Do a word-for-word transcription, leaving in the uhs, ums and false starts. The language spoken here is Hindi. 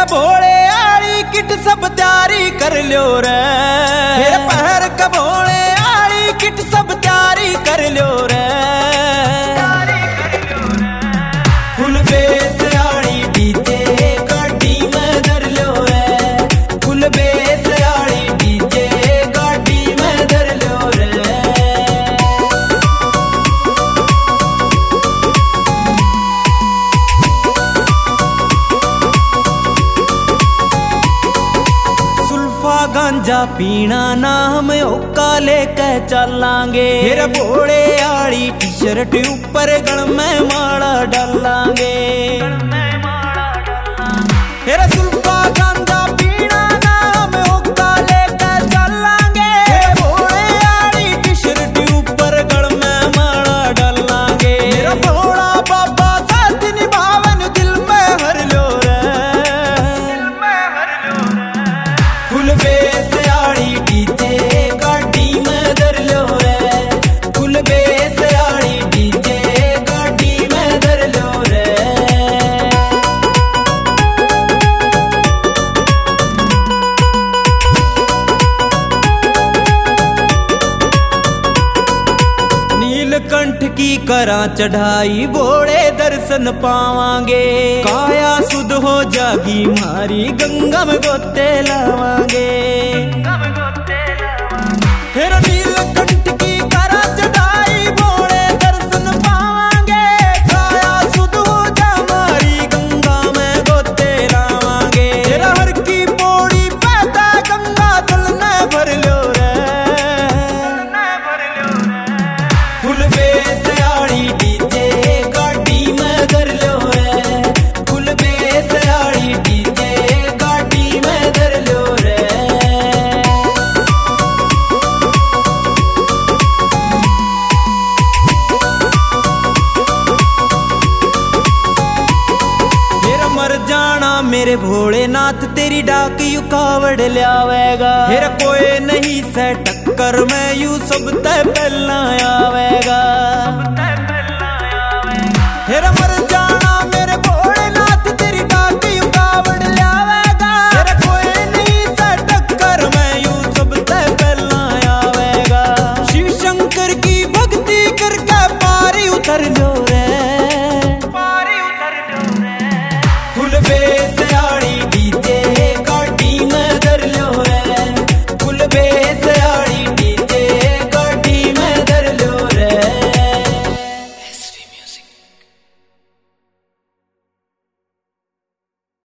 कबोले आली किट सब तैयारी कर लो रे। फिर पहर कबोले आली किट सब तैयारी कर लो रे। फुल बेस आली डीजे गाड़ी में धर लो रे। फुल बेस आली डीजे गाड़ी में धर लो रे। गांजा पीना ना हम ओका लेके चलांगे। फिर भोले आली टी शर्ट ऊपर गल में माला डालांगे। फिर सुल्फा गांजा पीना ना हम ओका लेके चलांगे। भोले आली टी शर्ट ऊपर गल में माला डालांगे। मेरा भोला बाबा साथ निभावन दिल में हर लो रे। फुल बेस आली डीजे गाड़ी में धर लो रे। फुल बेस आली डीजे गाड़ी में धर लो रे। नीलकंठ की करा चढ़ाई भोले दर्शन पावांगे। काया सुध हो जागी मारी गंगा में गोते लावांगे। फिर नीलकंठ की करा चढ़ाई भोले दर्शन पावांगे। काया सुध हो जा मारी गंगा में गोते लावांगे। फिर हर की पौड़ी पैदा गंगा जल ने भर लो रे। फुल बेस आली डीजे गाड़ी में धर लो रे। फुल बेस आली डीजे गाड़ी में धर लो रे। फिर मर जाना मेरे भोलेनाथ तेरी डाक यू कावड़ लियावेगा। फिर कोई नहीं से टक्कर में यू सब तय पहला आवेगा।